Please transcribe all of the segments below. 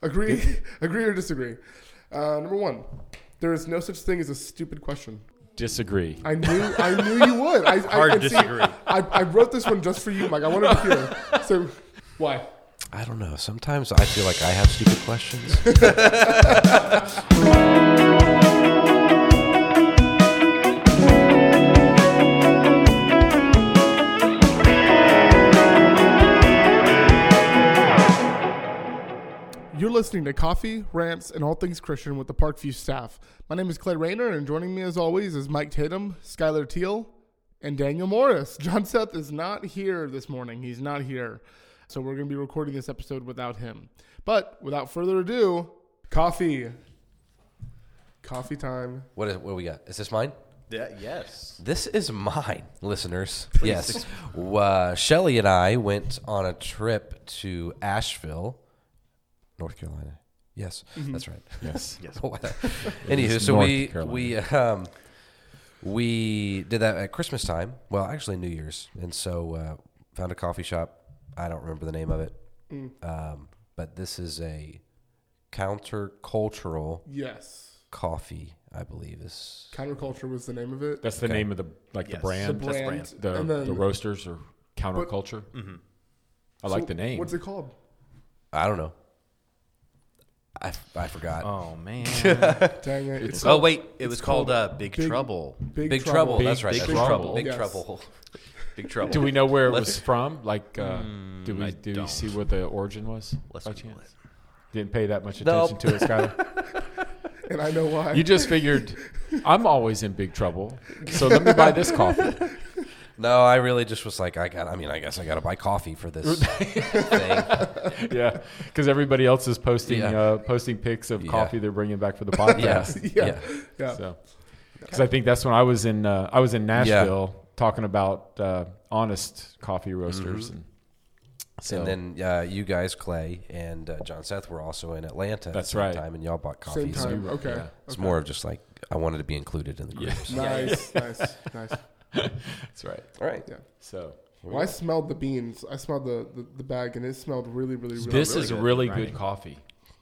Agree or disagree? Number one, there is no such thing as a stupid question. Disagree. I knew you would. Hard to disagree. I wrote this one just for you, Mike. I wanted to hear. So, why? I don't know. Sometimes I feel like I have stupid questions. You're listening to Coffee, Rants, and All Things Christian with the Parkview staff. My name is Clay Rayner, and joining me as always is Mike Tatum, Skylar Teal, and Daniel Morris. John Seth is not here this morning. He's not here. So we're going to be recording this episode without him. But without further ado, coffee. Coffee time. What do we got? Is this mine? Yeah, yes. This is mine, listeners. Yes. Shelly and I went on a trip to Asheville, North Carolina. Yes, that's right. Yes. Yes. Anywho, so North Carolina. we did that at Christmas time. Well, actually New Year's, and so found a coffee shop. I don't remember the name of it, but this is a countercultural Yes. coffee, I believe is. Counterculture was the name of it. That's the name of the Yes. the brand. brand. The, And then- the roasters or counterculture. I like So the name. What's it called? I don't know. I forgot. Oh man. Dang it. It's Oh wait, it it's was called Big Big- Trouble. Big Trouble. That's right. Big That's Trouble. right. Big Yes. Trouble. Big Trouble. Do we know where it was Let's- from? Like, do we I do we don't. see what the origin was? Let's by Google chance? it. Didn't pay that much Nope. attention to it, Skylar. And I know why. You just figured I'm always in big trouble, so let me buy this coffee. No, I really just was like, I guess I got to buy coffee for this thing. Yeah, because everybody else is posting Yeah. posting pics of Yeah. coffee they're bringing back for the podcast. yeah. So, because I think that's when I was in Nashville talking about honest coffee roasters, and so And then you guys, Clay and John Seth, were also in Atlanta. That's at the same right. Time, and y'all bought coffee. Same So time. Okay. Yeah. it's more of just like I wanted to be included in the group. Yeah. Nice. that's right. All right. Yeah. So Well, I smelled the beans. I smelled the bag, and it smelled really this good. is really good coffee.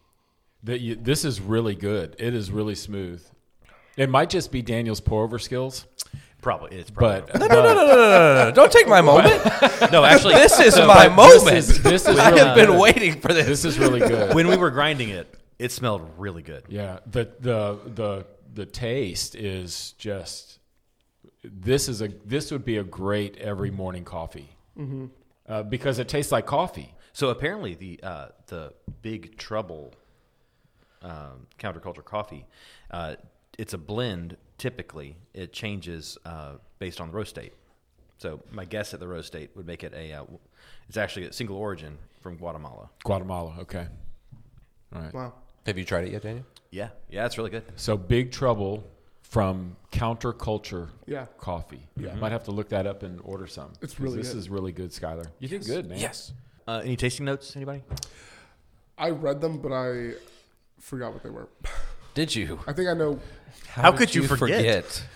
This is really good. It is really smooth. It might just be Daniel's pour-over skills, Probably. It's but probably. No. Don't take my moment. No, actually, This is my moment. This is I really have been good. waiting for this. This is really good. when we were grinding it, it smelled really good. Yeah, the taste is just. This would be a great every morning coffee because it tastes like coffee. So apparently, the Big Trouble counterculture coffee, it's a blend. Typically, it changes based on the roast date. So my guess at the roast date would make it it's actually a single origin from Guatemala. Guatemala, okay. All right. Wow. Have you tried it yet, Daniel? Yeah, it's really good. So Big Trouble from Counterculture Yeah. Coffee. Yeah. Might have to look that up and order some. It's really This good. is really good, Skylar. You did good, man. Yes. Any tasting notes? Anybody? I read them, but I forgot what they were. Did you? I think I know. How did could you forget?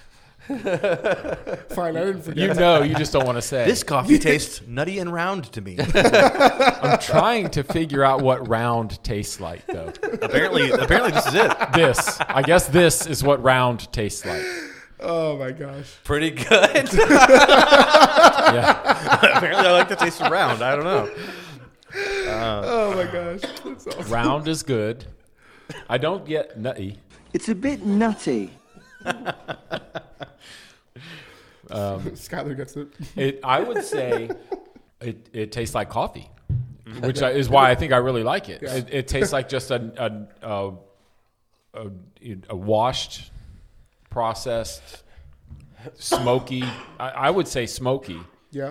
Fine, I didn't forget. You know, you just don't want to say. This coffee tastes nutty and round to me. I'm trying to figure out what round tastes like, though. apparently, this is it. I guess this is what round tastes like. Oh my gosh. Pretty good. Yeah. Apparently, I like the taste of round. I don't know. Oh my gosh. That's awesome. Round is good. I don't get nutty. It's a bit nutty. Skylar gets it. I would say it tastes like coffee, which is why I think I really like it. Yeah. It tastes like just a washed, processed, smoky. I would say smoky. Yeah.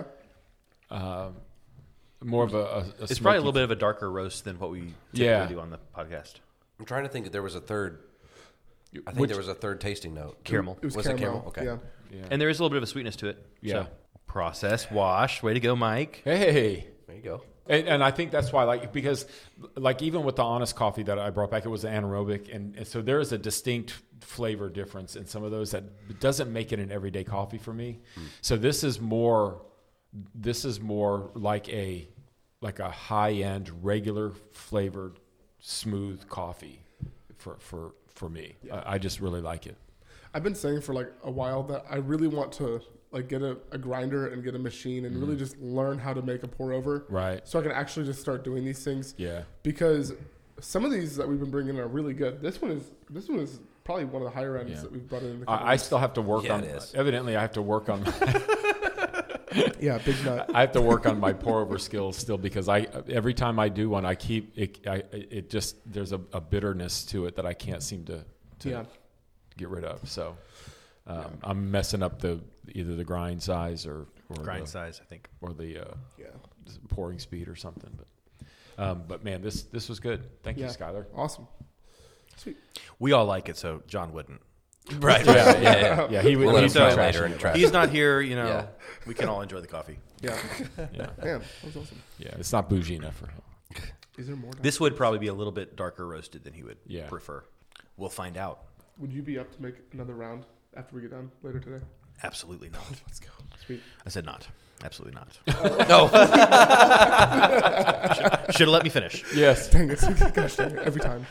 More of a It's smoky. probably a little bit of a darker roast than what we typically Yeah. do on the podcast. I'm trying to think if there was a third. I think Which- there was a third tasting note. Caramel. It was, Was it caramel. caramel? Okay. Yeah. Yeah. And there is a little bit of a sweetness to it. Yeah. So, process, wash. Way to go, Mike. Hey. There you go. And I think that's why, because even with the Honest coffee that I brought back, it was anaerobic, and so there is a distinct flavor difference in some of those that doesn't make it an everyday coffee for me. So this is more like a high end regular flavored smooth coffee for me. I just really like it. I've been saying for like a while that I really want to like get a grinder and get a machine and really just learn how to make a pour over. Right. So I can actually just start doing these things. Yeah. Because some of these that we've been bringing are really good. This one is probably one of the higher ends that we've brought in. I still have to work on. it is. Evidently, I have to work on. Yeah, big nut. I have to work on my pour over skills still because every time I do one, I keep it. It just there's a bitterness to it that I can't seem to get rid of. So I'm messing up either the grind size or size, I think, or the pouring speed or something. But man, this was good. Thank you, Skylar. Awesome. Sweet. we all like it, so John wouldn't. Right. Yeah. He We'll let he's him try not later trashing and it. trash. He's not here, you know. Yeah. We can all enjoy the coffee. Yeah. Yeah, Man, that was awesome. yeah. It's not bougie enough for him. Is there more? This would probably be a little bit darker roasted than he would Yeah. prefer. We'll find out. Would you be up to make another round after we get done later today? Absolutely not. Let's go. Sweet. I said not. Absolutely not. No. Should have let me finish. Yes. Dang it. Gosh dang it. Every time.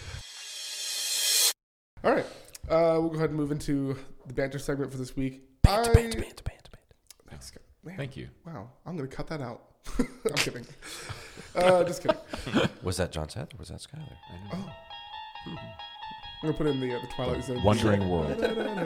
All right. We'll go ahead and move into the banter segment for this week. Banter. Thanks, Scott. Man, Thank you. wow. I'm going to cut that out. I'm kidding. Just kidding. Was that John Seth or was that Skylar? I'm going to put in the Twilight Zone. Wondering world.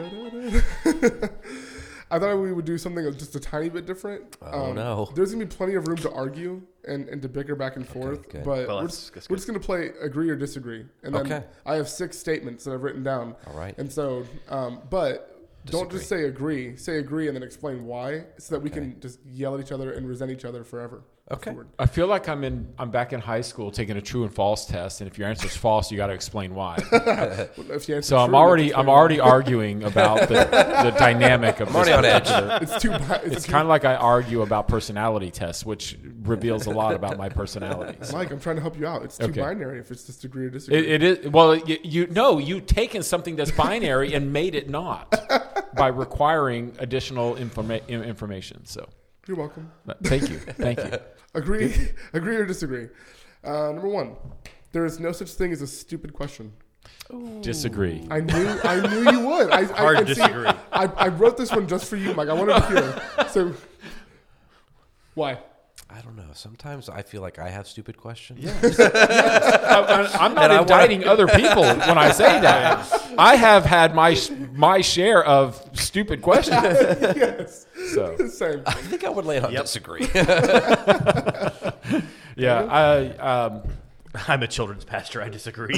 I thought we would do something just a tiny bit different. Oh, no. There's going to be plenty of room to argue and to bicker back and forth. good. But Well, we're that's just good. going to play agree or disagree. And then Okay. I have 6 statements that I've written down. All right. And so, but don't just Disagree. say agree. Say agree and then explain why so that we can just yell at each other and resent each other forever. Okay. Afterward. I feel like I'm back in high school taking a true and false test, and if your answer is false, you got to explain why. If you answer So I'm true, you have to already explain why. arguing about the dynamic of I'm already on edge. It's too. It's kind of like I argue about personality tests, which reveals a lot about my personality. Mike, I'm trying to help you out. It's too Okay. binary if it's just agree or disagree. It is well. You've taken something that's binary and made it not by requiring additional information. So You're welcome. thank you. Agree or disagree. Number 1, there is no such thing as a stupid question. Disagree. I knew you would. Hard to and see, disagree. I wrote this one just for you, Mike. I wanted to hear. So, why? I don't know. Sometimes I feel like I have stupid questions. I'm not indicting other people when I say that. I have had my share of stupid questions. Yes. So Same. I think I would land on disagree. yeah, I'm a children's pastor. I disagree.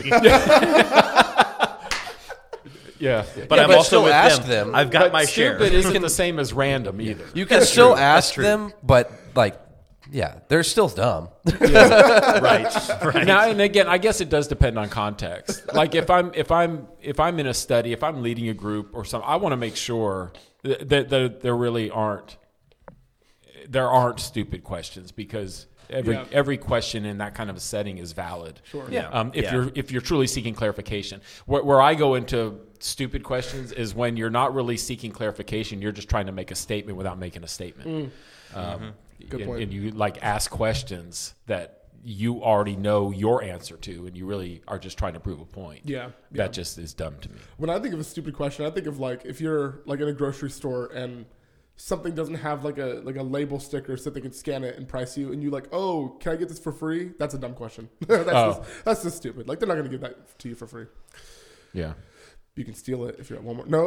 yeah. But I'm but also still with ask them. them. I've got But my stupid share. isn't the same as random either. You can still ask them, but like, yeah, they're still dumb. Right. Now and again, I guess it does depend on context. Like if I'm in a study, if I'm leading a group or something, I want to make sure that there really aren't stupid questions because every question in that kind of a setting is valid. Sure. Yeah. If you're truly seeking clarification, where I go into stupid questions is when you're not really seeking clarification, you're just trying to make a statement without making a statement. Good point. And you like ask questions that you already know your answer to, and you really are just trying to prove a point. Yeah. That just is dumb to me. When I think of a stupid question, I think of like if you're like in a grocery store and something doesn't have like a label sticker so they can scan it and price you, and you like, oh, can I get this for free? That's a dumb question. That's just stupid. Like they're not going to give that to you for free. Yeah. You can steal it if you're at Walmart. No.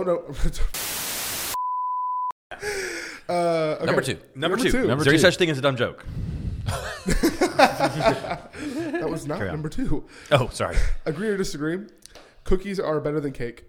Okay. Number two. Number Is there any two. such thing as a dumb joke? That was not Carry on. number 2. Oh, sorry. Agree or disagree? Cookies are better than cake.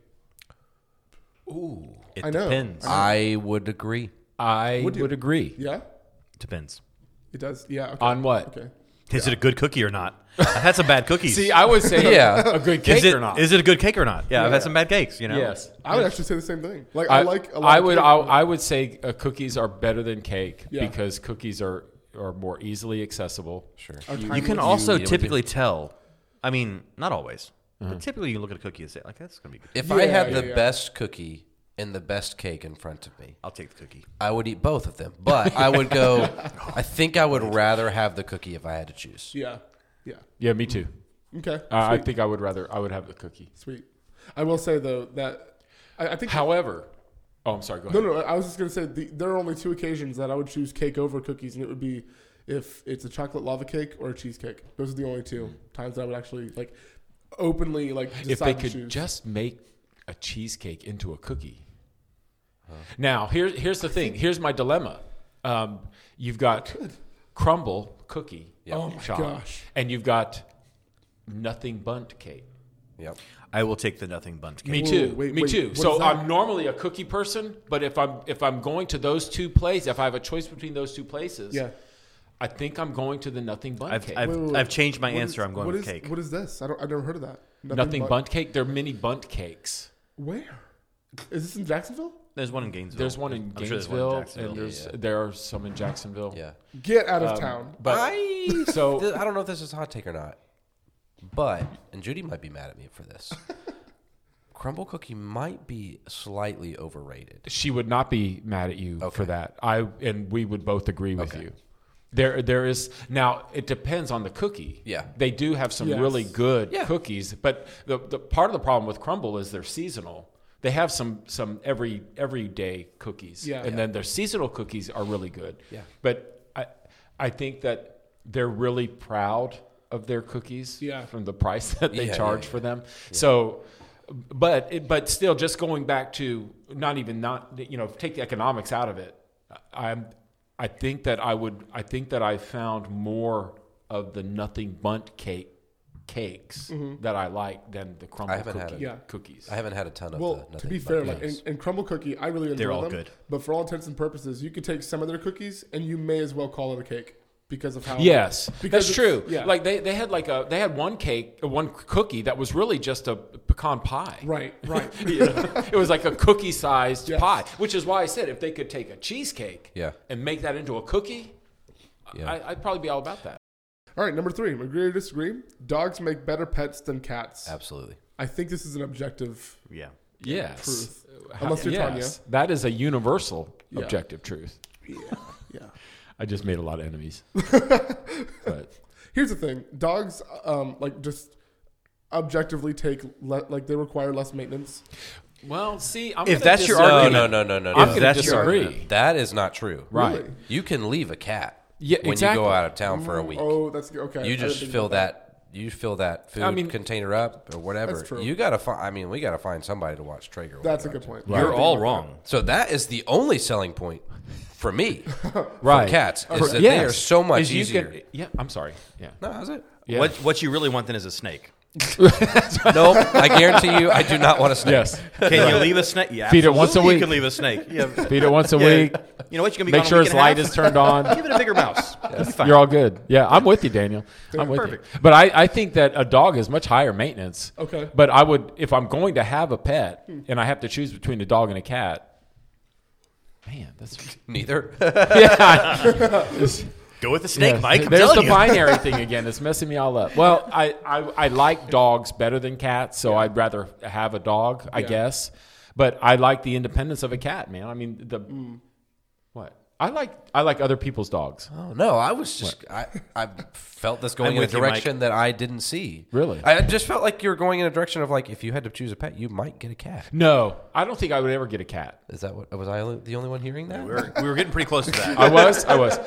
It I know. depends. I would agree. I Would you? would agree. Yeah, Depends. it does. Yeah. Okay. On what? Okay. Is it a good cookie or not? I've had some bad cookies. See, I would say Yeah. a good cake is it, or not. Is it a good cake or not? Yeah, I've Yeah. had some bad cakes, you know? Yes. I would actually say the same thing. Like I like a lot I of would cake, I would say cookies are better than cake Yeah. because cookies are more easily accessible. Sure. Our You time can was- also you- typically tell. I mean, not always. But typically you look at a cookie and say, like, that's going to be good. If I had Yeah, the yeah. best cookie and the best cake in front of me, I'll take the cookie. I would eat both of them. But I would go, I think I would rather have the cookie if I had to choose. Yeah. Yeah, me too. Okay. I Sweet. think I would have the cookie. Sweet. I will say though that I think. However, I'm sorry. Go ahead. No. I was just gonna say there are only 2 occasions that I would choose cake over cookies, and it would be if it's a chocolate lava cake or a cheesecake. Those are the only 2 times that I would actually like openly like decide If they to could choose. just make a cheesecake into a cookie. Now, here's the thing. Here's my dilemma. You've got crumble cookie Oh my shop, gosh. and you've got nothing bundt cake. Yep. I will take the nothing bundt cake. Me Whoa, too. wait, Me wait, too. what So is that? I'm normally a cookie person, but if I'm going to those 2 places, if I have a choice between those 2 places, Yeah. I think I'm going to the nothing bundt cake. I've changed my What answer. is- I'm going what with is- cake. What is this? I've never heard of that. Nothing but- bundt cake. They're mini bundt cakes. Where? Is this in Jacksonville? There's one in Gainesville. There's one in I'm sure there's one Gainesville, Jacksonville. and there are some in Jacksonville. Yeah. Get out of town. But I so don't know if this is a hot take or not, but and Judy might be mad at me for this. Crumble cookie might be slightly overrated. she would not be mad at you for that. And we would both agree with Okay. you. There is now. It depends on the cookie. Yeah. they do have some Yes. really good Yeah. cookies, but the part of the problem with Crumble is they're seasonal. They have some everyday cookies, Yeah. and Yeah. then their seasonal cookies are really good. Yeah. but I think that they're really proud of their cookies. Yeah. from the price that they Yeah, charge yeah, for them. So. But still, just going back to take the economics out of it. I think that I found more of the nothing bundt cakes that I like than the crumble I haven't had it. Yeah. cookies. I haven't had a ton of Well, the to nothing be but fair, like cakes. in crumble cookie, I really enjoy They're all them. good. But for all intents and purposes, you could take some of their cookies and you may as well call it a cake because of how. Yes, because that's it's- true. Yeah. Like they had one cookie that was really just a pecan pie. Right. You know? It was like a cookie-sized Yes. pie, which is why I said if they could take a cheesecake Yeah. and make that into a cookie, Yeah. I'd probably be all about that. All right, number 3. Agree or disagree? Dogs make better pets than cats. Absolutely. I think this is an objective. Yeah. Yes. Truth. Unless you're Tanya. That is a universal Yeah. objective truth. Yeah. I just made a lot of enemies. But Here's the thing: dogs, just objectively they require less maintenance. well, see, I'm If gonna that's your disagree. argument- No. I'm going to that's your disagree. argument. That is not true. Right. Really? You can leave a cat Yeah, when exactly. you go out of town for a week. Oh, that's okay. You I just didn't think fill about that. You fill that food container up or whatever. That's true. You gotta find. I mean, we gotta find somebody to watch Traeger. when That's we a go good out point. Right. You're all wrong. So that is the only selling point for me. Right. For cats is that Yes. they are so much Is you easier. can- yeah, I'm sorry. Yeah. No, how's it? Yeah. What you really want then is a snake. Nope. I guarantee you, I do not want a snake. Yes. Can you leave a snake? Yeah, Feed it once a absolutely week. You can leave a snake. Yeah. Feed it once a Yeah. week. You know what? You can be Make gone a sure week its and a light half. is turned on. Give it a bigger mouse. You'll be fine. You're all good. Yeah, I'm with you, Daniel. I'm with Perfect. you. But I think that a dog is much higher maintenance. Okay. But I would, if I'm going to have a pet and I have to choose between a dog and a cat, man, that's Neither. yeah. Go with the snake, Yeah. Mike. I'm There's the telling you. binary thing again. It's messing me all up. Well, I like dogs better than cats, so I'd rather have a dog, I guess. But I like the independence of a cat, man. I mean, what? I like other people's dogs. Oh no, I was just I felt this going I'm in a with you, direction that I didn't see. Really? I just felt like you were going in a direction of like if you had to choose a pet, you might get a cat. No, I don't think I would ever get a cat. Is that what was I the only one hearing that? We were getting pretty close to that. I was.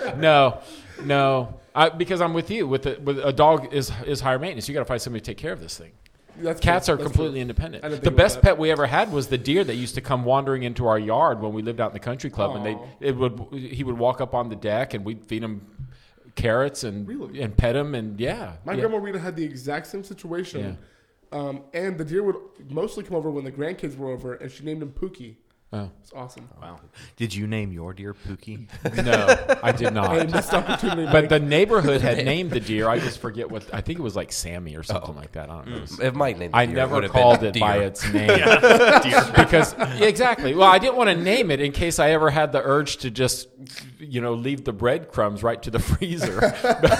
No. Because I'm with you. With a dog is higher maintenance. You got to find somebody to take care of this thing. That's Cats true. are That's completely true. independent. I didn't The think about best that. pet we ever had was the deer that used to come wandering into our yard when we lived out in the country club, and he would walk up on the deck, and we'd feed him carrots and Really? and pet him, and My grandma Rita had the exact same situation. Yeah. And the deer would mostly come over when the grandkids were over, and she named him Pookie. Oh. It's awesome. Wow. Did you name your deer Pookie? No, I did I not. missed opportunity. But the neighborhood had named the deer. I just forget what. I think it was like Sammy or something like that. I don't know. If Mike named I the deer, never would have called been it by deer. its name because exactly. Well, I didn't want to name it in case I ever had the urge to just, leave the breadcrumbs right to the freezer.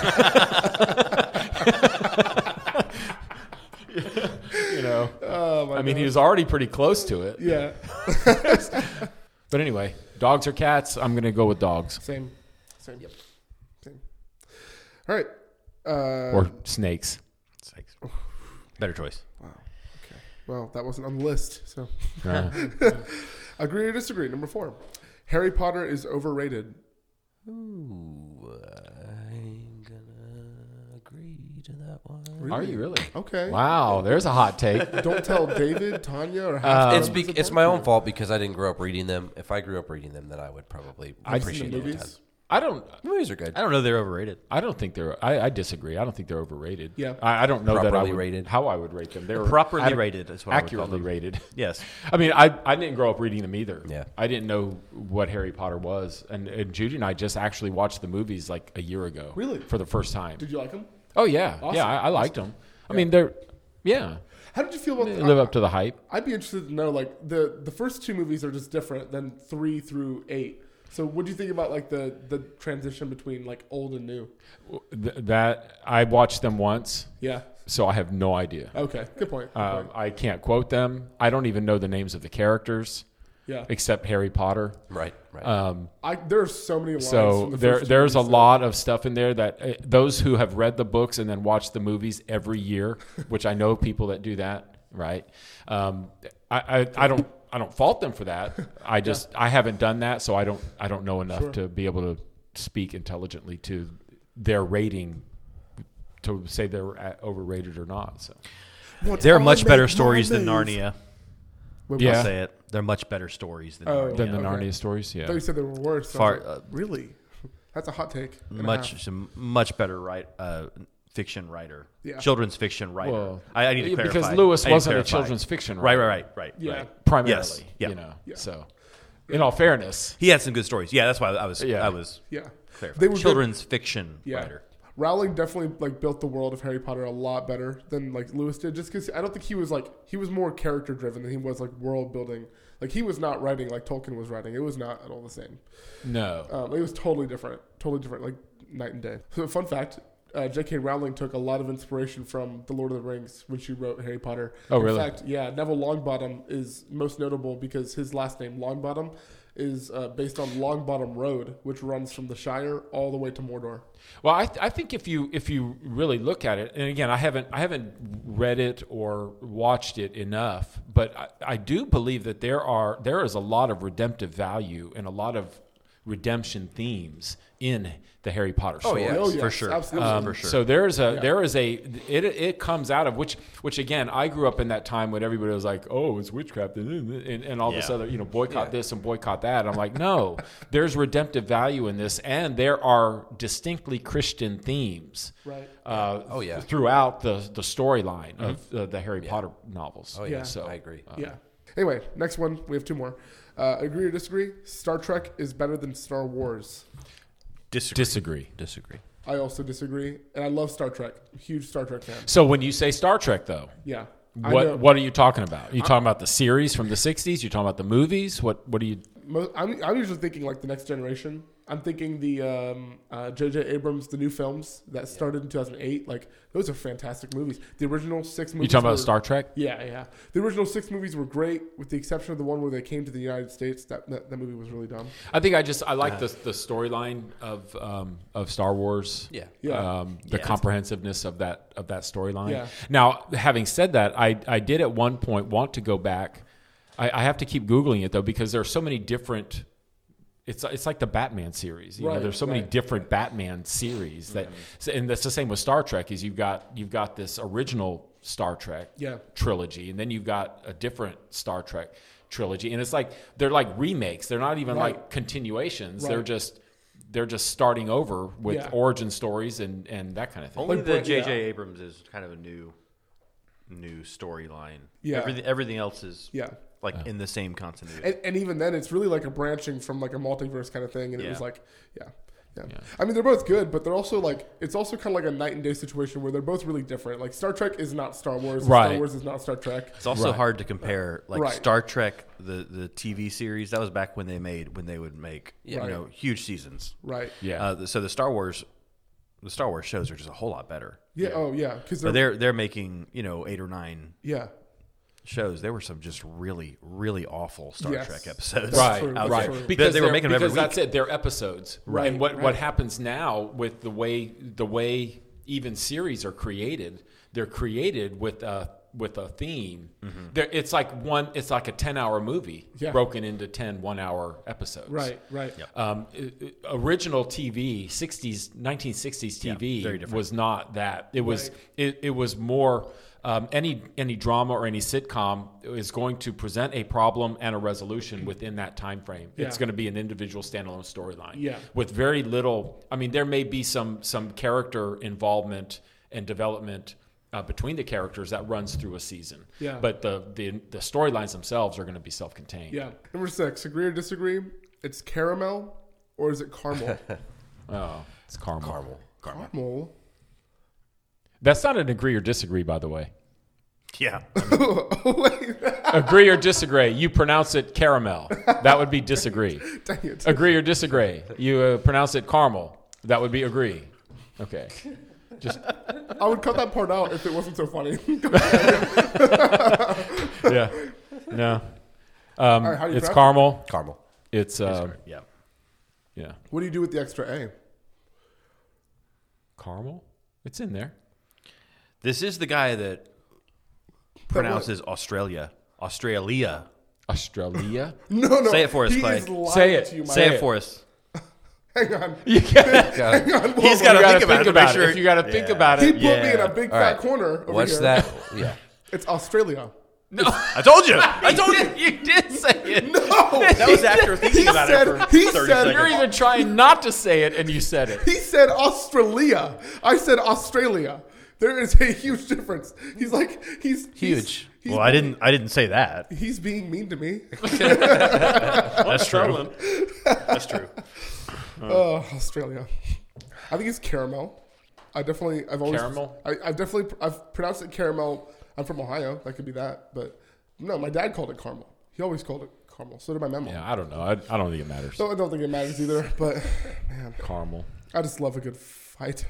Oh, my I mean, God. he was already pretty close to it. Yeah. But anyway, dogs or cats? I'm going to go with dogs Same. Same. All right. or snakes. Yikes. Better choice. Wow. Okay. Well, that wasn't on the list. So, agree or disagree? Number 4. Harry Potter is overrated. Ooh, I'm gonna agree to that one. Really? Are you really? Okay. Wow, there's a hot take. Don't tell David, Tanya, or half It's my own fault because I didn't grow up reading them. If I grew up reading them, then I would probably appreciate the it. movies. I don't. Movies are good. I don't know they're overrated. I don't think they're. I disagree. I don't think they're overrated. Yeah. I don't know that I Properly would, rated. how I would rate them. They're Properly rated is what I would call accurately them. rated. Yes. I mean, I didn't grow up reading them either. Yeah. I didn't know what Harry Potter was, and Judy and I just actually watched the movies like a year ago. Really? For the first time. Did you like them? Oh yeah, Awesome. yeah. I liked them. I mean, they're yeah. How did you feel about They live up to the hype. I'd be interested to know, like, the first 2 movies are just different than 3 through 8. So what do you think about, like, the transition between, like, old and new? That I watched them once, Yeah. so I have no idea. Okay. Good point. Good point. I can't quote them. I don't even know the names of the characters Yeah. except Harry Potter. Right, right. There are so many lines. So from the first 2 there's a movies lot of stuff in there that those who have read the books and then watch the movies every year, which I know people that do that, right? I don't fault them for that. I haven't done that, so I don't know enough to be able to speak intelligently to their rating to say they're overrated or not. So There are much better stories than Narnia. Wait, Yeah. I'll say it. They're much better stories than Oh, Narnia. than the okay. Narnia stories, I yeah. thought you said they were worse. Far- I was like, really? That's a hot take. and a half. much better fiction writer, Yeah. children's fiction writer. Well, I need to clarify because Lewis I need to wasn't a clarify. children's fiction Right. writer. Yeah. Primarily, Yes. Yeah. you know. Yeah. So, in all fairness, He had some good stories. Yeah, that's why I was Yeah. Yeah. clarifying. They were Children's fiction Yeah. writer. Rowling definitely like built the world of Harry Potter a lot better than like Lewis did. Just because I don't think he was more character driven than he was like world building. Like he was not writing like Tolkien was writing. It was not at all the same. no. It was totally different, like night and day. So, fun fact: J.K. Rowling took a lot of inspiration from The Lord of the Rings when she wrote Harry Potter. Oh, really? In fact, yeah, Neville Longbottom is most notable because his last name Longbottom is based on Longbottom Road, which runs from the Shire all the way to Mordor. Well, I think if you really look at it, and again, I haven't read it or watched it enough, but I do believe that there is a lot of redemptive value and a lot of redemption themes in the Harry Potter story. yeah. Oh, yes, for sure. absolutely. For sure. So there is it comes out of which again, I grew up in that time when everybody was like, oh, it's witchcraft and all this Yeah. other, boycott this and boycott that. I'm like, no, there's redemptive value in this, and there are distinctly Christian themes. Right. Throughout the storyline of the Harry Potter novels. Oh yeah, Yeah. So I agree. Yeah. Anyway, next one. We have 2 more. Agree or disagree? Star Trek is better than Star Wars. disagree. Disagree. I also disagree, and I love Star Trek. Huge Star Trek fan. So when you say Star Trek, though, Yeah. I know. what are you talking about? Are you talking about the series from the '60s? You're talking about the movies? What are you? I'm usually thinking like the next generation. I'm thinking the J.J. Abrams, the new films that started in 2008. Like those are fantastic movies. The original 6 movies. You talking about were- Star Trek? Yeah, yeah. The original 6 movies were great, with the exception of the one where they came to the United States. That movie was really dumb. I think I like the storyline of Star Wars. Yeah. Yeah. The comprehensiveness of that storyline. Yeah. Now, having said that, I did at one point want to go back. I have to keep Googling it though because there are so many different. It's like the Batman series. You know, Right, there's so many right. different Batman series and that's the same with Star Trek. Is you've got this original Star Trek Yeah. trilogy, and then you've got a different Star Trek trilogy, and it's like they're like remakes. They're not even Right. like continuations. Right. They're just starting over with Yeah. origin stories and that kind of thing. Only Like, the but- J.J. yeah. Abrams is kind of a new storyline. Yeah. Everything else is Yeah. like in the same continuity. And even then, it's really like a branching from like a multiverse kind of thing. And it Yeah. was like, yeah. I mean, they're both good, but they're also like, it's also kind of like a night and day situation where they're both really different. Like Star Trek is not Star Wars. Right. Star Wars is not Star Trek. It's also Right. hard to compare, like Right. Star Trek, the TV series. That was back when they would make Right. huge seasons. Right. Yeah. So the Star Wars shows are just a whole lot better. Yeah. Oh, yeah. Because But they're making 8 or 9 yeah. shows. There were some just really really awful Star Yes. Trek episodes. That's Right, true, out that's there. true. Because they were they're- making them every because week. that's it. They're episodes, Right, And what right. happens now with the way even series are created, they're created with a theme. It's like a 10-hour movie broken into 10 1-hour episodes. Right. Yep. Original TV, 1960s TV was not that. It was it was more any drama or any sitcom is going to present a problem and a resolution within that time frame. Yeah. It's going to be an individual standalone storyline. Yeah. With very little. I mean, there may be some character involvement and development between the characters that runs through a season. Yeah. But the storylines themselves are going to be self-contained. Yeah. Number 6, agree or disagree? It's caramel or is it caramel? Oh, it's caramel. Caramel. That's not an agree or disagree, by the way. Yeah. Wait. Agree or disagree. You pronounce it caramel. That would be disagree. Dang it. Agree or disagree. You pronounce it caramel. That would be agree. Okay. I would cut that part out if it wasn't so funny. Yeah. No. right, how do you It's pronounce caramel. Caramel. It's Yeah. yeah. What do you do with the extra A? Caramel. It's in there. This is the guy that pronounces Australia. Australia. No. Say it for us, He Clay. is lying Say it. to you, Mike. Say it for us. Hang on. You gotta, Hang on. He's Whoa, got to whoa. think about it. To make sure. If you got to think about He it. put me in a big All fat right. corner over What's here. that? Yeah. It's Australia. No. I told you. I told you. You did say it. No. That was after thinking about it for 30 You're seconds. even trying not to say it, and you said it. He said Australia. I said Australia. There is a huge difference. He's like he's Huge. He's Well, I didn't say that. He's being mean to me. That's true. That's true. Oh, Australia. I think it's caramel. I've always Caramel? I've pronounced it caramel. I'm from Ohio. That could be that, but no, my dad called it caramel. He always called it caramel. So did my mom. Yeah, I don't know. I don't think it matters. So I don't think it matters either. But man, Caramel. I just love a good fight.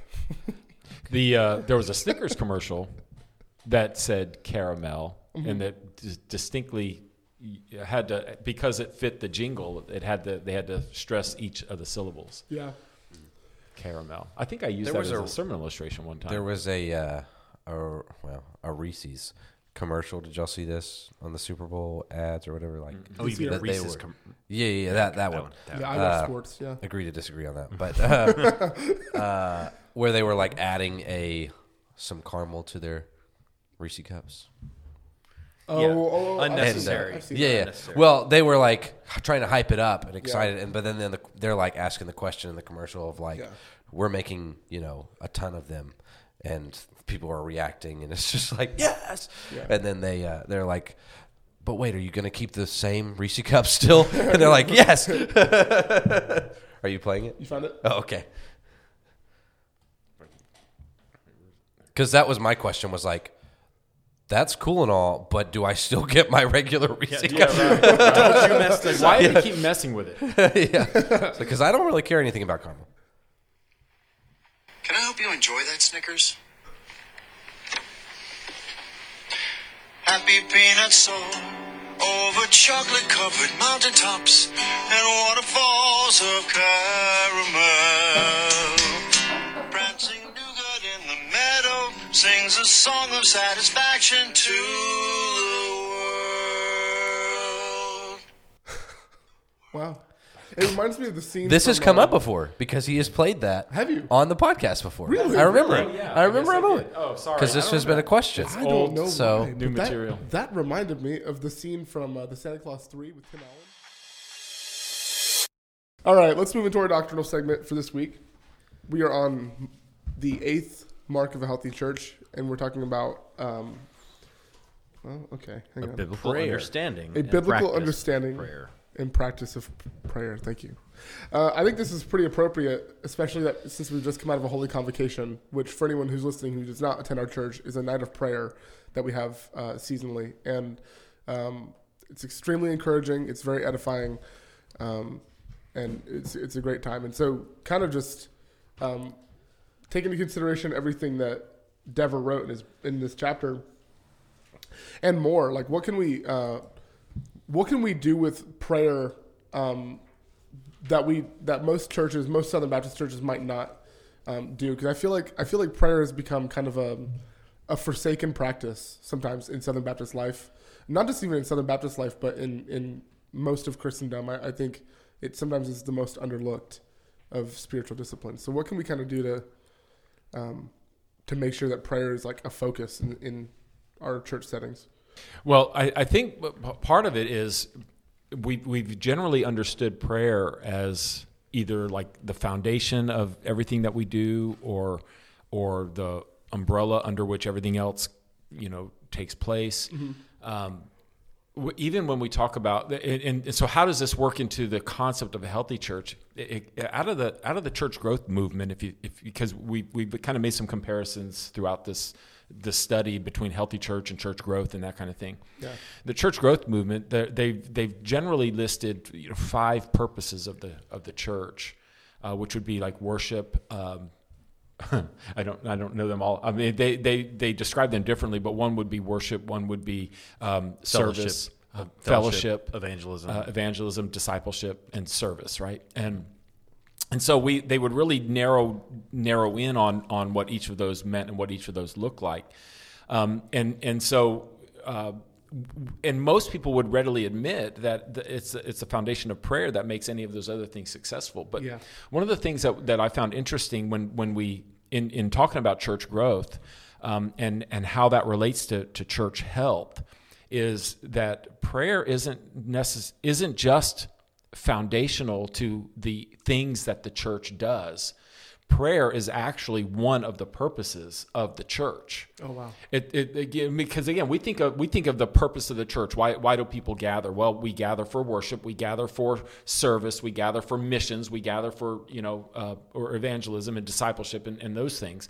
There was a Snickers commercial that said caramel, and that distinctly had to, because it fit the jingle. They had to stress each of the syllables. Yeah. Caramel. I think I used There that was as a- a sermon illustration one time. There was a Reese's commercial. Did y'all see this on the Super Bowl ads or whatever? Like, Oh, you mean that they Reese's? were- yeah, that one. Yeah, I love sports. Yeah. Agree to disagree on that, but where they were like adding some caramel to their Reese cups. Oh, Unnecessary. I've seen Yeah, that. yeah. Unnecessary. Well, they were like trying to hype it up and excited, but then they're like asking the question in the commercial of like, Yeah. we're making a ton of them, and people are reacting, and it's just like yes, Yeah. and then they're like, but wait, are you going to keep the same Reese cup still? And they're like, yes. Are you playing it? You found it? Oh, okay. Because that was my question. Was like, that's cool and all, but do I still get my regular Reese cup? Don't you mess this up. Why do they keep messing with it? Yeah, because I don't really care anything about caramel. Can I help you enjoy that Snickers? Happy peanut soul over chocolate-covered mountaintops and waterfalls of caramel. Prancing nougat in the meadow sings a song of satisfaction to the world. Wow. It reminds me of the scene. This has from, come up before because he has played that. Have you? On the podcast before? Really? I remember Really? it. Yeah, I remember guess a moment. did. Oh, sorry. Because this I has don't been a question. I old, don't know so- why, new but material. That reminded me of the scene from the Santa Claus 3 with Tim Allen. All right, let's move into our doctrinal segment for this week. We are on the 8th mark of a healthy church, and we're talking about, hang on. Biblical Prayer. understanding. A and biblical practice of understanding prayer. and practice of prayer. Thank you. I think this is pretty appropriate, especially that since we've just come out of a holy convocation, which for anyone who's listening who does not attend our church is a night of prayer that we have seasonally, and it's extremely encouraging. It's very edifying, and it's a great time. And so, kind of just take into consideration everything that Dever wrote in this chapter, and more. Like, what can we do with prayer that most Southern Baptist churches might not do? Because I feel like prayer has become kind of a forsaken practice sometimes in Southern Baptist life. Not just even in Southern Baptist life, but in most of Christendom. I think it sometimes is the most underlooked of spiritual disciplines. So what can we kind of do to make sure that prayer is like a focus in our church settings? Well, I think part of it is we've generally understood prayer as either like the foundation of everything that we do, or the umbrella under which everything else, takes place. Even when we talk about, and so how does this work into the concept of a healthy church? Out of the church growth movement, because we've kind of made some comparisons throughout this study between healthy church and church growth and that kind of thing. Yeah. The church growth movement, they've generally listed 5 purposes of the church, which would be like worship. I don't know them all. I mean, they describe them differently, but one would be worship, one would be service, fellowship, evangelism, discipleship, and service, right? And so they would really narrow in on what each of those meant and what each of those looked like. And most people would readily admit that it's a foundation of prayer that makes any of those other things successful. But one of the things that I found interesting when we in talking about church growth and how that relates to church health is that prayer isn't just foundational to the things that the church does. Prayer is actually one of the purposes of the church. Oh wow! Because again, we think of the purpose of the church. Why do people gather? Well, we gather for worship, we gather for service, we gather for missions, we gather for or evangelism and discipleship and those things.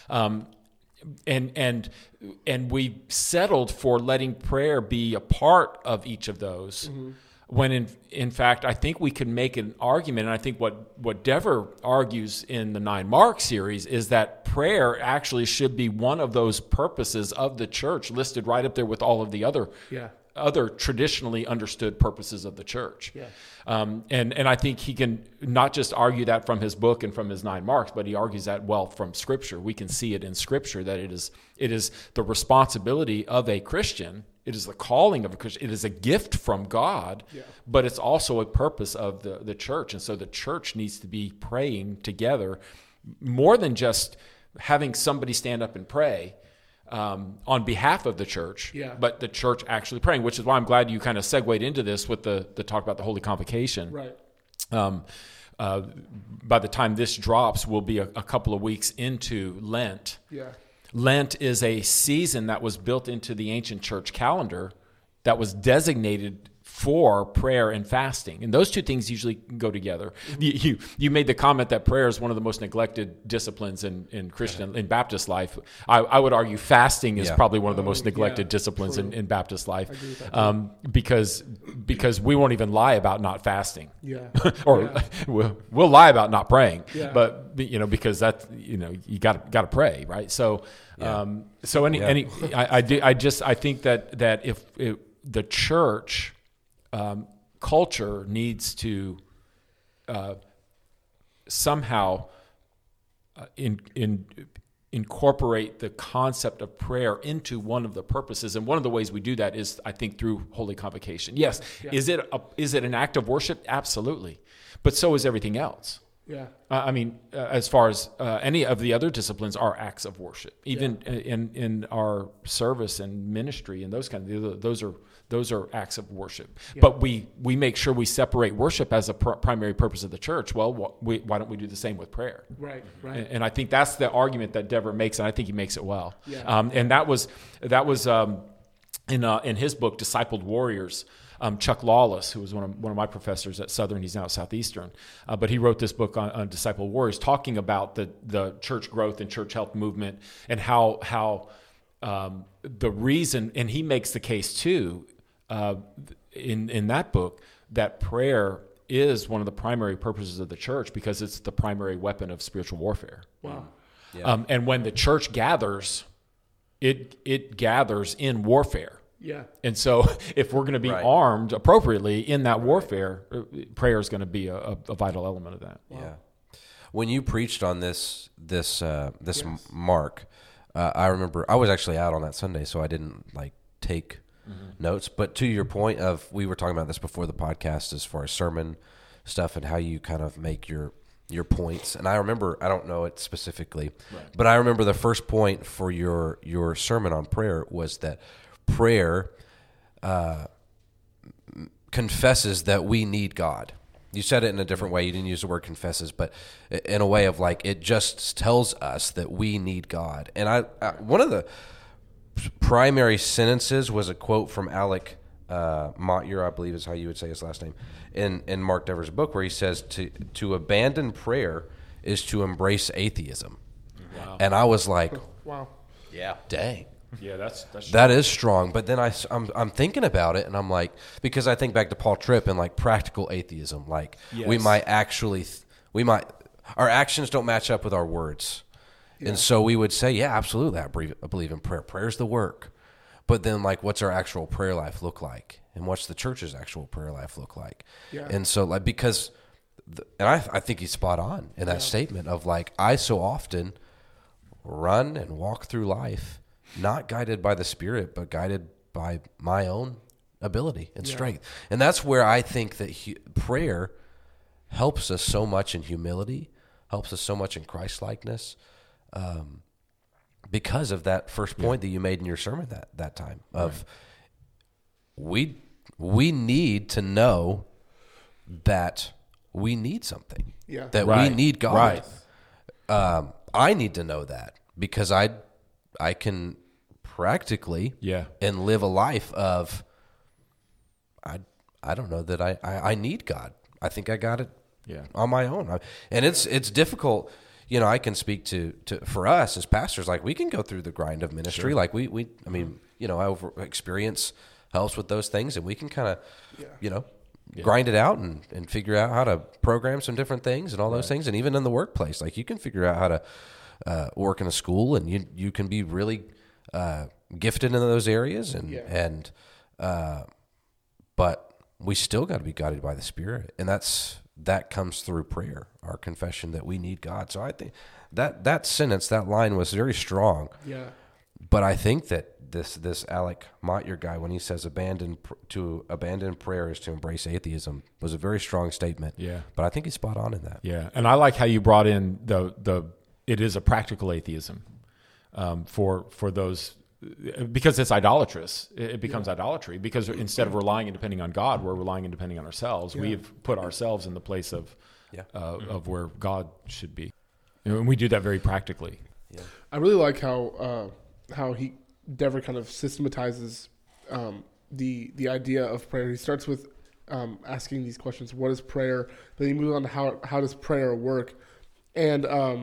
And we settled for letting prayer be a part of each of those. Mm-hmm. When in fact, I think we can make an argument, and I think what Dever argues in the 9 Mark series is that prayer actually should be one of those purposes of the church, listed right up there with all of the other traditionally understood purposes of the church. Yeah. And I think he can not just argue that from his book and from his 9 Marks, but he argues that from Scripture. We can see it in Scripture that it is the responsibility of a Christian. It is the calling of a Christian. It is a gift from God, but it's also a purpose of the church. And so the church needs to be praying together more than just having somebody stand up and pray on behalf of the church, but the church actually praying, which is why I'm glad you kind of segued into this with the talk about the Holy Convocation. Right. By the time this drops, we'll be a couple of weeks into Lent. Yeah. Lent is a season that was built into the ancient church calendar that was designated for prayer and fasting. And those two things usually go together. You made the comment that prayer is one of the most neglected disciplines in Christian, in Baptist life. I would argue fasting is probably one of the most neglected disciplines in Baptist life. Because we won't even lie about not fasting. We'll lie about not praying. But because that's you got to pray, right? So I think that if the church culture needs to somehow incorporate the concept of prayer into one of the purposes, and one of the ways we do that is, I think, through Holy Convocation. Yes, is it an act of worship? Absolutely, but so is everything else. Yeah, as far as any of the other disciplines are acts of worship, even in our service and ministry and those kind of those are acts of worship. Yeah. But we make sure we separate worship as a primary purpose of the church. Well, why don't we do the same with prayer? Right. And I think that's the argument that Dever makes, and I think he makes it well. Yeah. And that was in his book, Discipled Warriors. Chuck Lawless, who was one of my professors at Southern, he's now at Southeastern, but he wrote this book on Disciple Warriors, talking about the church growth and church health movement, and how the reason, and he makes the case too, in that book, that prayer is one of the primary purposes of the church because it's the primary weapon of spiritual warfare. Wow. Yeah. And when the church gathers, it gathers in warfare. Yeah. And so if we're going to be armed appropriately in that warfare, prayer is going to be a vital element of that. Wow. Yeah. When you preached on this Mark, I remember I was actually out on that Sunday, so I didn't like take notes. But to your point of, we were talking about this before the podcast as far as sermon stuff and how you kind of make your points. And I remember, I don't know it specifically, but I remember the first point for your sermon on prayer was that prayer confesses that we need God. You said it in a different way. You didn't use the word confesses, but in a way of like, it just tells us that we need God. And I one of the primary sentences was a quote from Alec Motyer, I believe is how you would say his last name, in Mark Dever's book, where he says to abandon prayer is to embrace atheism. Wow. And I was like, wow, Yeah. dang. Yeah, that's That is strong. But then I'm thinking about it, and I'm like, because I think back to Paul Tripp and like practical atheism, like we might actually, our actions don't match up with our words. Yeah. And so we would say, yeah, absolutely, I believe in prayer. Prayer's the work. But then, like, what's our actual prayer life look like? And what's the church's actual prayer life look like? Yeah. And so, like, because, and I think he's spot on in that statement of, like, I so often run and walk through life not guided by the Spirit, but guided by my own ability and strength. And that's where I think that prayer helps us so much in humility, helps us so much in Christ-likeness, because of that first point that you made in your sermon that time of we need to know that we need something, that we need God. I need to know that because I can practically and live a life of I don't know that I need God. I think I got it on my own. And it's difficult. You know, I can speak to for us as pastors, like we can go through the grind of ministry. Like I mean, you know, our experience helps with those things, and we can kind of, you know, grind it out and figure out how to program some different things and all those things. And even in the workplace, like you can figure out how to work in a school, and you can be really gifted in those areas. But we still got to be guided by the Spirit, and that comes through prayer, our confession that we need God. So I think that sentence, that line was very strong. Yeah. But I think that this Alec Motyer guy, when he says abandon prayer is to embrace atheism, was a very strong statement. Yeah. But I think he's spot on in that. Yeah. And I like how you brought in it is a practical atheism for those, because it's idolatrous. It becomes idolatry because instead of relying and depending on God, we're relying and depending on ourselves. Yeah. We've put ourselves in the place of where God should be. And we do that very practically. Yeah. I really like how Dever kind of systematizes the idea of prayer. He starts with asking these questions: what is prayer? Then he moves on to how does prayer work? And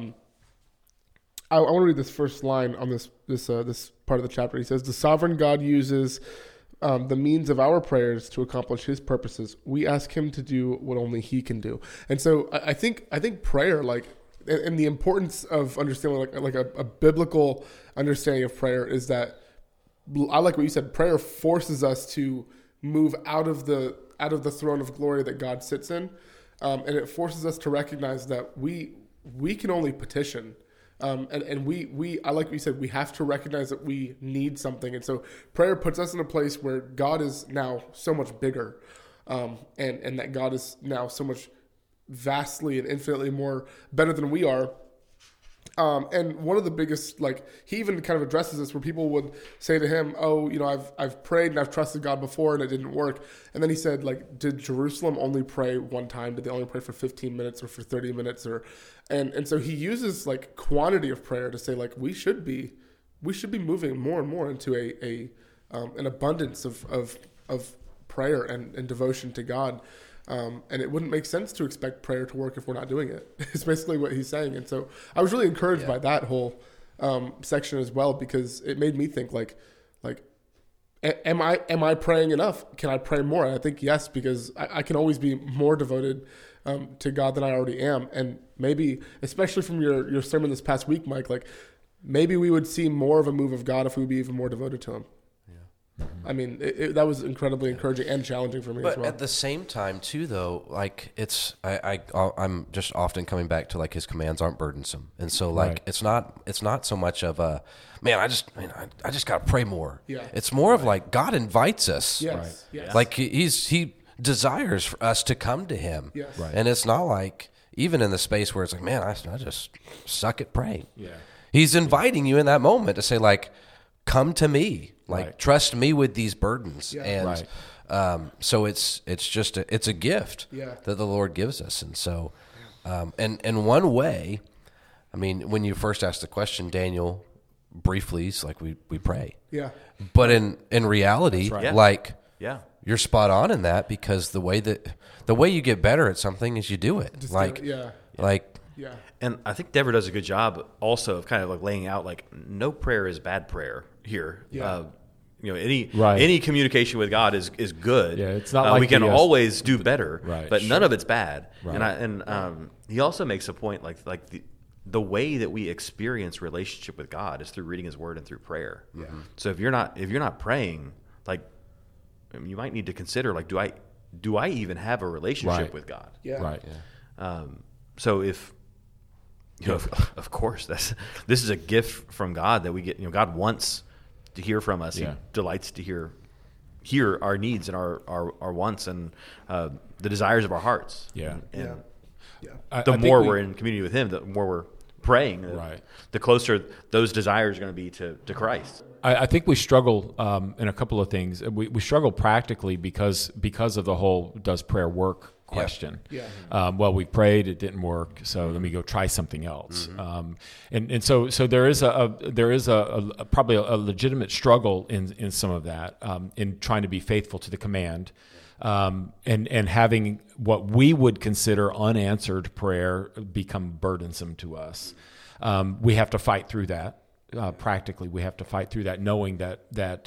I want to read this first line on this part of the chapter. He says, "The sovereign God uses the means of our prayers to accomplish His purposes. We ask Him to do what only He can do." And so I think prayer, like, and the importance of understanding like a biblical understanding of prayer is that, I like what you said. Prayer forces us to move out of the throne of glory that God sits in, and it forces us to recognize that we can only petition. And we I like what you said, we have to recognize that we need something. And so prayer puts us in a place where God is now so much bigger, and that God is now so much vastly and infinitely more better than we are. And one of the biggest, like, he even kind of addresses this where people would say to him, "Oh, you know, I've prayed and I've trusted God before and it didn't work." And then he said, like, did Jerusalem only pray one time? Did they only pray for 15 minutes or for 30 minutes? And so he uses like quantity of prayer to say, like, we should be moving more and more into an abundance of prayer and devotion to God. And it wouldn't make sense to expect prayer to work if we're not doing it. It's basically what he's saying. And so I was really encouraged by that whole section as well, because it made me think like, am I praying enough? Can I pray more? And I think yes, because I can always be more devoted to God than I already am. And maybe, especially from your sermon this past week, Mike, like maybe we would see more of a move of God if we would be even more devoted to Him. Yeah. Mm-hmm. I mean, that was incredibly encouraging and challenging for me as But well. at the same time, too, though, like I'm just often coming back to like his commands aren't burdensome, and so like it's not so much of a man. I just got to pray more. Yeah. It's more of like God invites us. Yes. Yes. Like he desires for us to come to him. Yes. Right. And it's not like even in the space where it's like, man, I just suck at praying. Yeah. He's inviting you in that moment to say like, come to me, like Right. trust me with these burdens. Yeah. And Right. so it's just it's a gift Yeah. that the Lord gives us. And so, and one way, I mean, when you first asked the question, Daniel, briefly, it's like we pray. Yeah. But in reality, right. like Yeah. you're spot on in that, because the way you get better at something is you do it. Just like, do it, yeah. like Yeah. And I think Dever does a good job also of kind of like laying out like no prayer is bad prayer here. Yeah. Any communication with God is good. Yeah, it's not like we can the, always do better, Right, but none of it's bad. Right. And he also makes a point like the way that we experience relationship with God is through reading His Word and through prayer. Yeah. So if you're not praying, like you might need to consider like do I even have a relationship Right. with God? Yeah. Right. So if of course this is a gift from God that we get. God wants to hear from us. Yeah. He delights to hear our needs and our wants and the desires of our hearts. Yeah. And Yeah. the more we're in community with Him, the more we're praying. Right. The closer those desires are going to be to Christ. I think we struggle in a couple of things. We struggle practically because of the whole does prayer work question. Yeah. Well, we prayed, it didn't work, so let me go try something else. And so there is a probably a legitimate struggle in some of that in trying to be faithful to the command. And having what we would consider unanswered prayer become burdensome to us. We have to fight through that. Practically, we have to fight through that, knowing that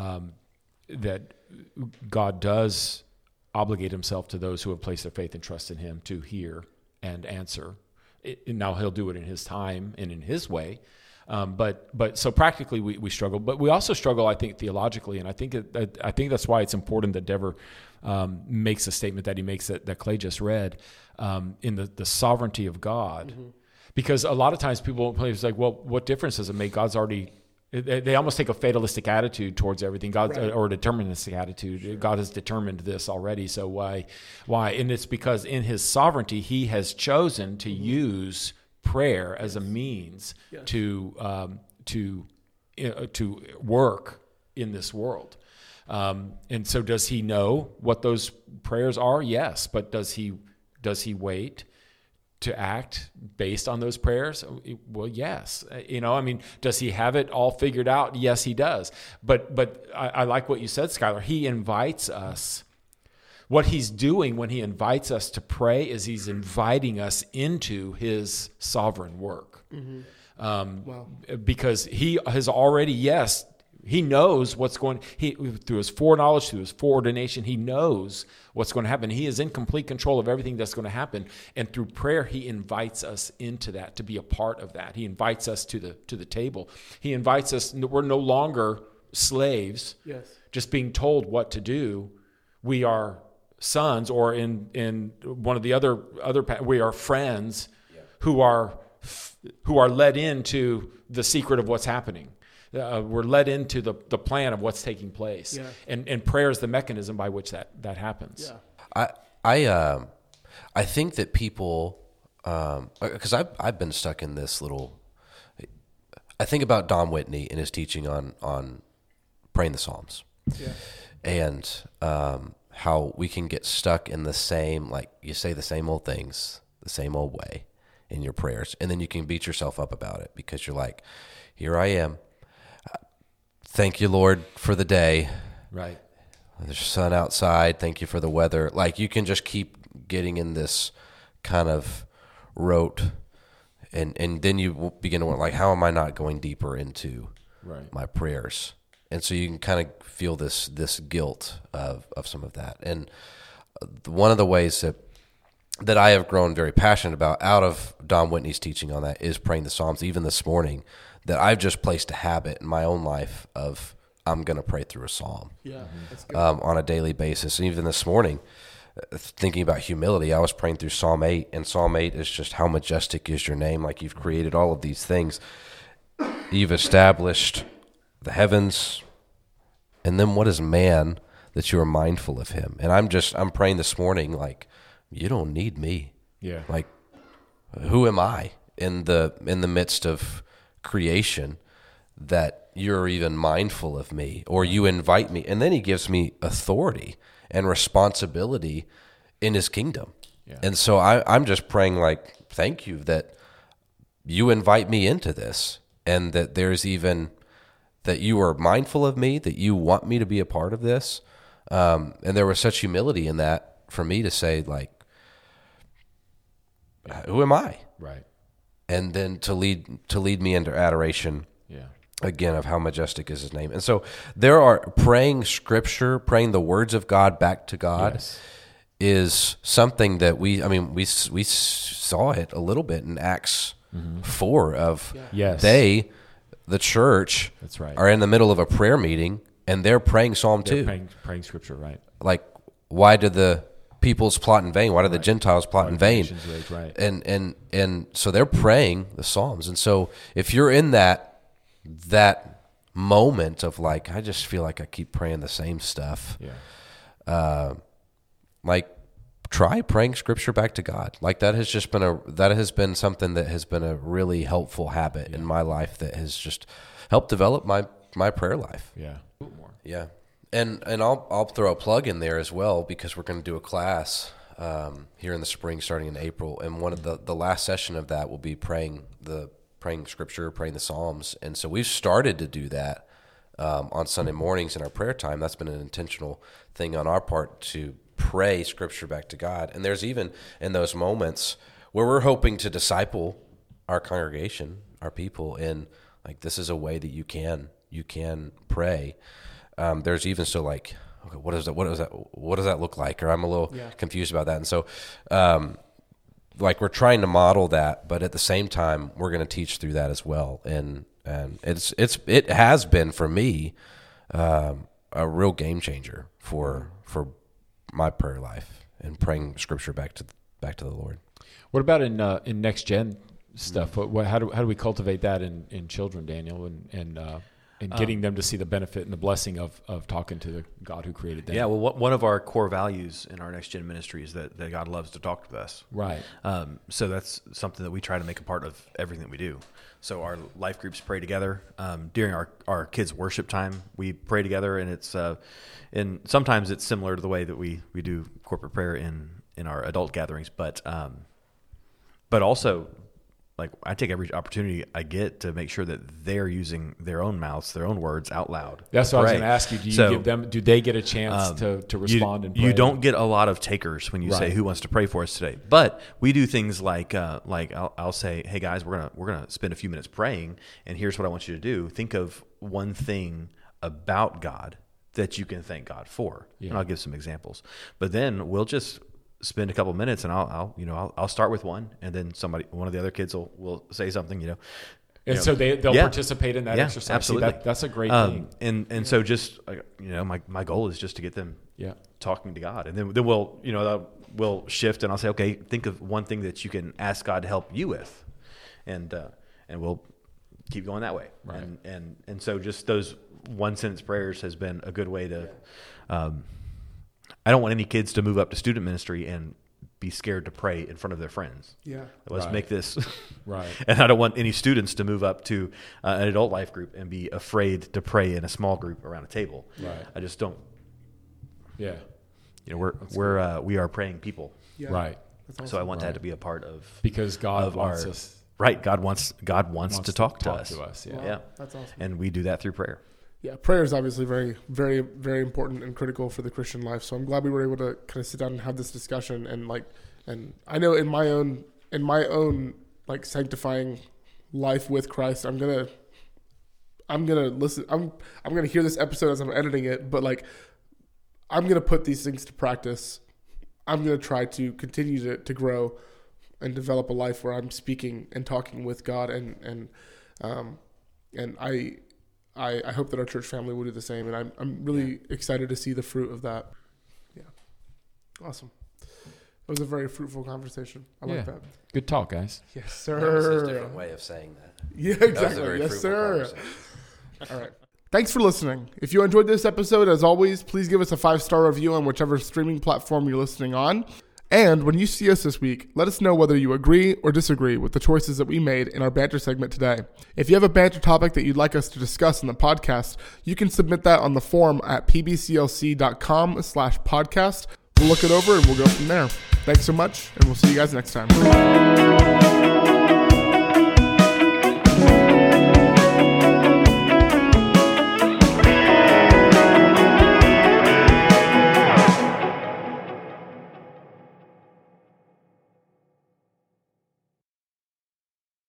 God does obligate Himself to those who have placed their faith and trust in Him to hear and answer. Now He'll do it in His time and in His way. But so practically we struggle, but we also struggle, I think, theologically, and I think that's why it's important that Dever makes a statement that he makes that Clay just read in the sovereignty of God, because a lot of times people play like, well, what difference does it make? God's already. They almost take a fatalistic attitude towards everything, God, Right. or a deterministic attitude. Sure. God has determined this already, so why? And it's because in His sovereignty, He has chosen to use prayer as a means to work in this world. And so, does He know what those prayers are? Yes, but does He wait to act based on those prayers? Well, yes. Does He have it all figured out? Yes, He does. But I like what you said, Skylar. He invites us. What He's doing when He invites us to pray is He's inviting us into His sovereign work. Because He has already, He knows what's going. Through His foreknowledge, through His foreordination, He knows what's going to happen. He is in complete control of everything that's going to happen. And through prayer, He invites us into that, to be a part of that. He invites us to the table. He invites us. We're no longer slaves, just being told what to do. We are sons, or in one of the other we are friends who are led into the secret of what's happening. We're led into the plan of what's taking place, and prayer is the mechanism by which that happens. I think that people, because I've been stuck in this little. I think about Don Whitney and his teaching on praying the Psalms, and how we can get stuck in the same, like you say the same old things the same old way in your prayers, and then you can beat yourself up about it because you're like, here I am. Thank you, Lord, for the day. Right. There's sun outside. Thank you for the weather. Like, you can just keep getting in this kind of rote, and then you begin to wonder, like, how am I not going deeper into my prayers? And so you can kind of feel this guilt of some of that. And one of the ways that I have grown very passionate about out of Don Whitney's teaching on that is praying the Psalms. Even this morning, that I've just placed a habit in my own life of I'm going to pray through a psalm. Yeah, that's good. On a daily basis. And even this morning, thinking about humility, I was praying through Psalm 8, and Psalm 8 is just how majestic is your name. Like, you've created all of these things. You've established the heavens, and then what is man that you are mindful of him? And I'm praying this morning, like, you don't need me. Yeah. Like, who am I in the midst of creation that you're even mindful of me, or you invite me? And then he gives me authority and responsibility in his kingdom. Yeah. And so I'm just praying, like, thank you that you invite me into this, and that there's even that you are mindful of me, that you want me to be a part of this. And there was such humility in that for me to say, like, who am I? Right. And then to lead me into adoration. Yeah. Again, of how majestic is his name. And so there are praying scripture, praying the words of God back to God, Yes. is something that we saw it a little bit in Acts 4 of Yes. the church, That's right. are in the middle of a prayer meeting and they're praying Psalm 2. They're praying scripture, right? Like, why did the peoples plot in vain? Why did the Gentiles plot in vain? Nations rage, right. And so they're praying the Psalms. And so if you're in that moment of, like, I just feel like I keep praying the same stuff, Yeah. like, try praying scripture back to God. Like, that has been something that has been a really helpful habit in my life that has just helped develop my prayer life. Yeah. Yeah. And I'll throw a plug in there as well, because we're going to do a class here in the spring starting in April, and one of the last session of that will be praying scripture, praying the Psalms. And so we've started to do that on Sunday mornings in our prayer time. That's been an intentional thing on our part to pray scripture back to God. And there's even in those moments where we're hoping to disciple our congregation, our people, in, like, this is a way that you can pray. There's even so, like, okay, what does that look like? Or I'm a little confused about that. And so, like, we're trying to model that, but at the same time, we're going to teach through that as well. And it has been for me a real game changer for my prayer life and praying scripture back to the Lord. What about in next gen stuff? How do we cultivate that in children, Daniel, and getting them to see the benefit and the blessing of talking to the God who created them? Yeah, well, one of our core values in our Next Gen ministry is that God loves to talk with us. Right. So that's something that we try to make a part of everything that we do. So our life groups pray together. During our kids' worship time, we pray together, and it's and sometimes it's similar to the way that we do corporate prayer in our adult gatherings, but also, like, I take every opportunity I get to make sure that they're using their own mouths, their own words out loud. That's what I was Pray. going to ask you. Do they get a chance to respond and pray? You don't get a lot of takers when you say, who wants to pray for us today? But we do things like I'll say, hey guys, we're gonna spend a few minutes praying, and here's what I want you to do. Think of one thing about God that you can thank God for. Yeah. And I'll give some examples. But then we'll just spend a couple minutes, and I'll start with one, and then one of the other kids will say something, And so they'll participate in that exercise. Absolutely. See, that's a great thing. And so just, my goal is just to get them talking to God, and then we'll shift, and I'll say, okay, think of one thing that you can ask God to help you with, and we'll keep going that way. Right. And so just those one sentence prayers has been a good way to. I don't want any kids to move up to student ministry and be scared to pray in front of their friends. Yeah. Let's make this right. And I don't want any students to move up to an adult life group and be afraid to pray in a small group around a table. Right. I just don't. Yeah. We are praying people. Yeah. Right. That's awesome. So I want that to be a part of Because God of wants our, us. Right. God wants to talk to us. Yeah. Wow, Yeah. That's awesome. And we do that through prayer. Yeah, prayer is obviously very, very, very important and critical for the Christian life. So I'm glad we were able to kind of sit down and have this discussion. And I know in my own like sanctifying life with Christ, I'm gonna listen. I'm gonna hear this episode as I'm editing it, but like I'm gonna put these things to practice. I'm gonna try to continue to grow and develop a life where I'm speaking and talking with God, and I hope that our church family will do the same, and I'm really excited to see the fruit of that. Yeah, awesome. It was a very fruitful conversation. I like that. Good talk, guys. Yes, sir. That was a different way of saying that. Yeah, That was a exactly. very Yes, fruitful sir. conversation. All right. Thanks for listening. If you enjoyed this episode, as always, please give us a 5-star review on whichever streaming platform you're listening on. And when you see us this week, let us know whether you agree or disagree with the choices that we made in our banter segment today. If you have a banter topic that you'd like us to discuss in the podcast, you can submit that on the form at pbclc.com/podcast. We'll look it over and we'll go from there. Thanks so much, and we'll see you guys next time.